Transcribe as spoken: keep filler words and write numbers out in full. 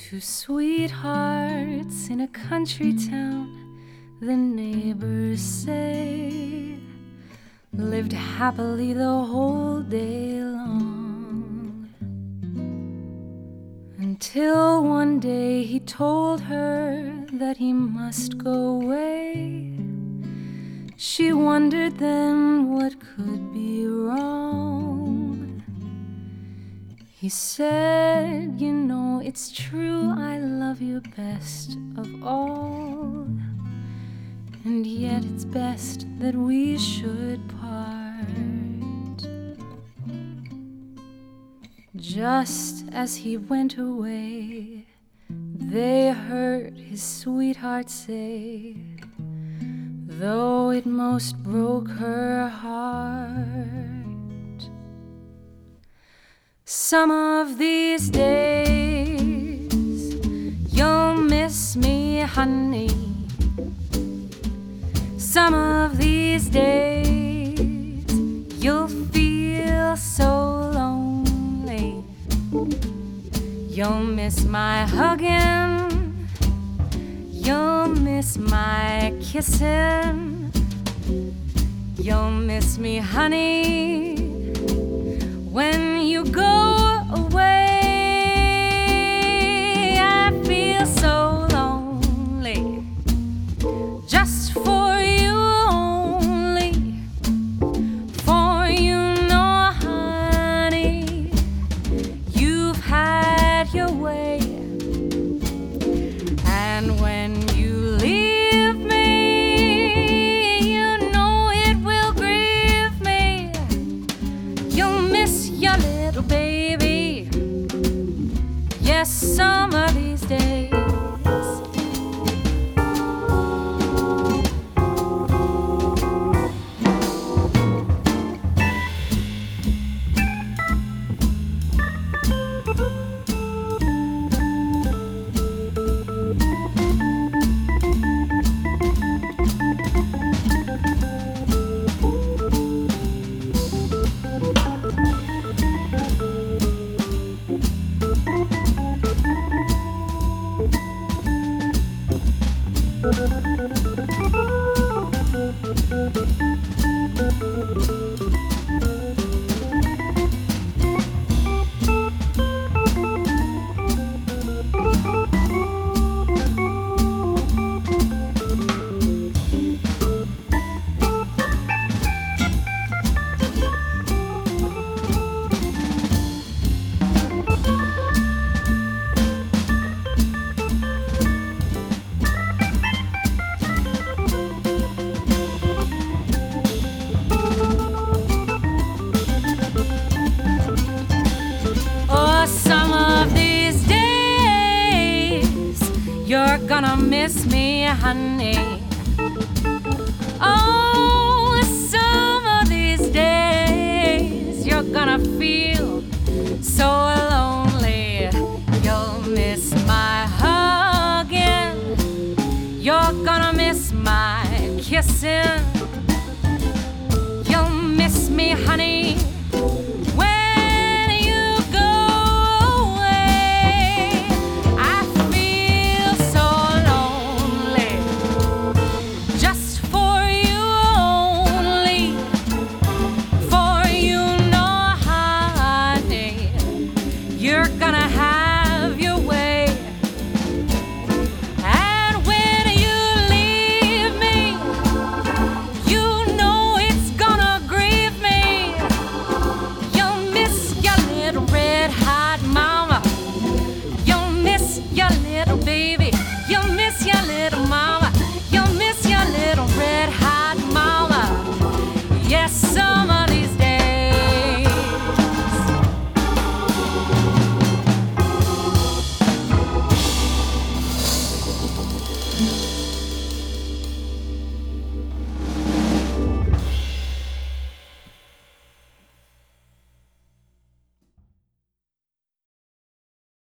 Two sweethearts in a country town, the neighbors say, lived happily the whole day long. Until one day he told her that he must go away. She wondered then what could be wrong. He said, you know, it's true, I love you best of all, and yet it's best that we should part. Just as he went away, they heard his sweetheart say, though it most broke her heart, some of these days you'll miss me, honey. Some of these days you'll feel so lonely. You'll miss my hugging, you'll miss my kissing, you'll miss me, honey, when you go away. I feel so lonely, just for you only, for you know, honey, you've had your way. And when you leave me, you know it will grieve me. You'll miss your little baby, yes, some of these days. You're gonna miss me, honey. Oh, some of these days you're gonna feel so lonely. You'll miss my hugging, you're gonna miss my kissing,